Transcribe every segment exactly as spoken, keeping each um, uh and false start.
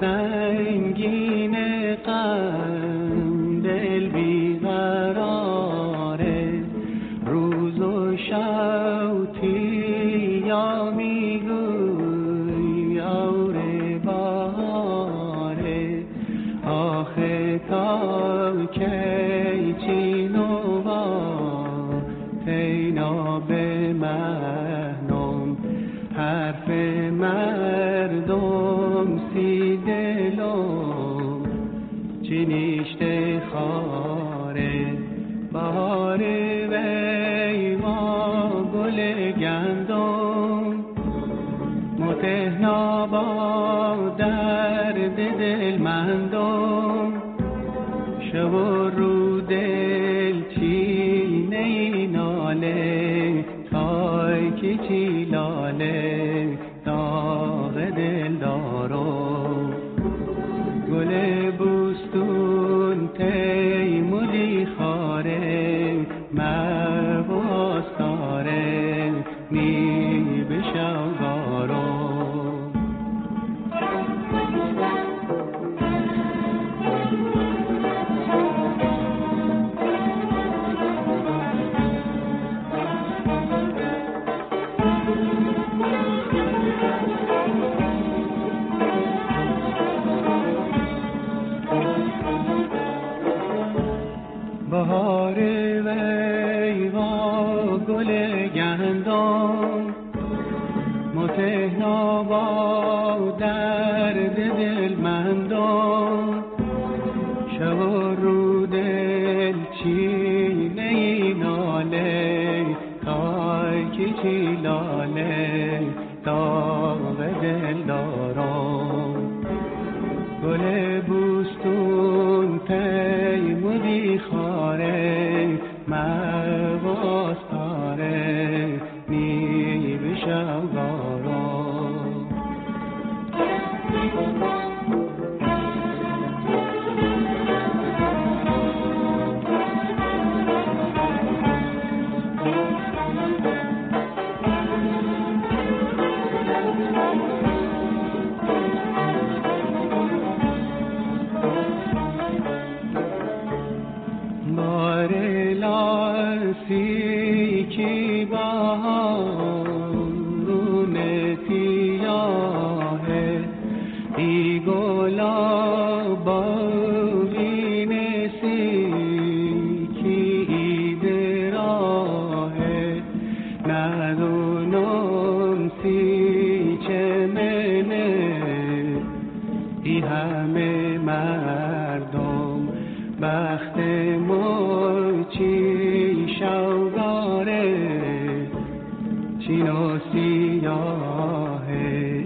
سنگین غم دل بیقراره، روز و شب تیا میگوی آوره باره، آخه تا کی چین و با تینا به مهنم، حرف مردم سی دلم چی نیشته خاره، بهاره وی ما گل گندم، متهنا با درد دل مندم، شب و رو دل چینه ای ناله، تای که چی لاله داغ دل دارم، گل بوستون تیمولی خاره، محبوس داره می بشوگارم. بهار وی وا گل گندم، متهنا با درد دل مندم، شب و رو دل چینه ای ناله، تای که چی لاله داغ دل دارم، گل بوستون تیمودی خاره، محبوس داره می بشوگارم. باره لاسی کی بارون تیاهه، ای گلا باوی نسی کی ایده راهه، ندونم سی چه منه ای همه مردم، بخت چی شوگاره چین و سیاهه،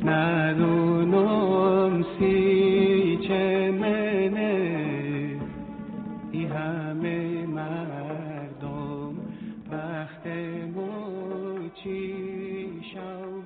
ندونم سی چه منه ای همه مردم، بخت چی شوگاره.